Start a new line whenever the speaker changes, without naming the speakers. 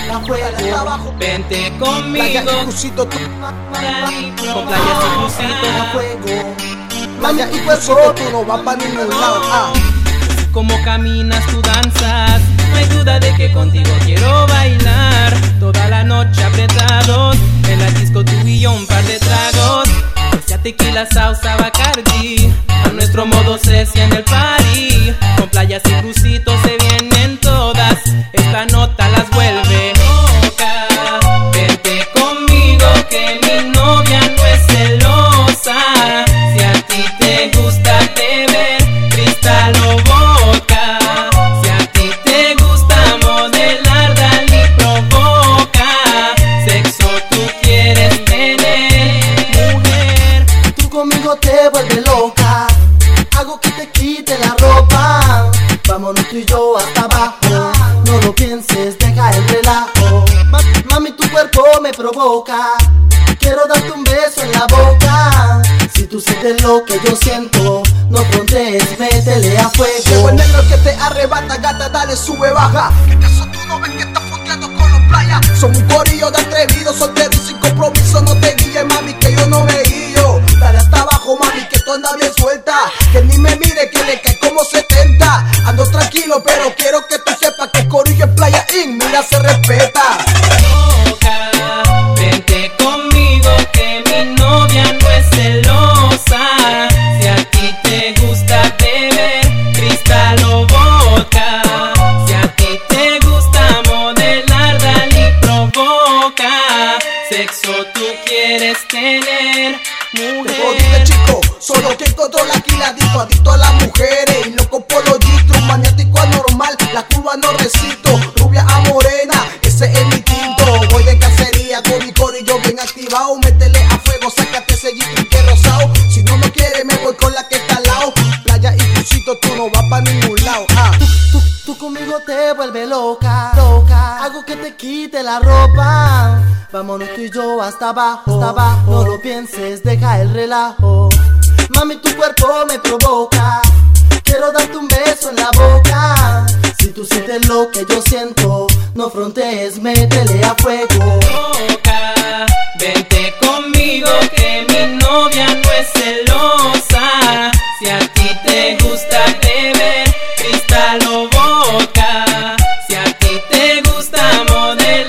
a fuego.
Vente conmigo,
Playa y Crucito, tú.
con playas y crucitos
a fuego. Playa y Crucito, tú no vas pa' ningún lado.
Como caminas tú danzas, no hay duda de que contigo quiero bailar. Toda la noche apretados, en la disco tú y yo un par de tragos. Ya tequila, salsa, Bacardi, a nuestro modo se en el party. Con playas y crucitos se vienen todas, esta nota las vuelve loca. Vente conmigo que mi novia no es celosa. Si a ti te gusta beber, cristal o vodka. Si a ti te gusta modelar, dale y provoca. Sexo tú quieres tener, mujer.
Tú conmigo te vuelves loca, hago que te quite la ropa. Vámonos tú y yo hasta abajo, no lo pienses, deja el relajo. Mami, tu cuerpo me provoca, quiero darte un beso en la boca. Si tú sientes lo que yo siento, no frontees, métele a fuego.
Llegó el negro que te arrebata, gata, dale, sube, baja. ¿Acaso tú no ves que estás fondeando con los playas? Somos un corillo de atrevidos, solteros y sin compromiso. No te guilles, mami, que yo no me guillo. Dale hasta abajo, mami, que tú andas bien suelta. Que ni me mire, que le cae como 70. Ando tranquilo, pero quiero que tú sepas que el corillo en Playa Inn, mira, se respeta.
Vente conmigo que mi novia no es celosa. Si a ti te gusta beber, cristal o vodka. Si a ti te gusta modelar, dale y provoca. Sexo tú quieres tener, mujer.
Te jodiste, chico, solo que controla aquí la disco, adicto a las mujeres y loco por los gistros, maniático anormal, la curva no recito, rubia a morena, ese es mi tinto. Voy de cacería con mi corillo bien activado, métele a fuego, sácate ese gistro que rosado. Si no me quiere me voy con la que está al lado. Playa y Crucito, tú no vas pa' ningún lado.
Tú conmigo te vuelves loca, hago que te quite la ropa. Vámonos tú y yo hasta abajo, no lo pienses, deja el relajo. Mami, tu cuerpo me provoca, quiero darte un beso en la boca. Si tú sientes lo que yo siento, no frontees, métele a fuego.
Vente conmigo que mi novia no es celosa. Si a ti te gusta beber, cristal o vodka. Si a ti te gusta modelar,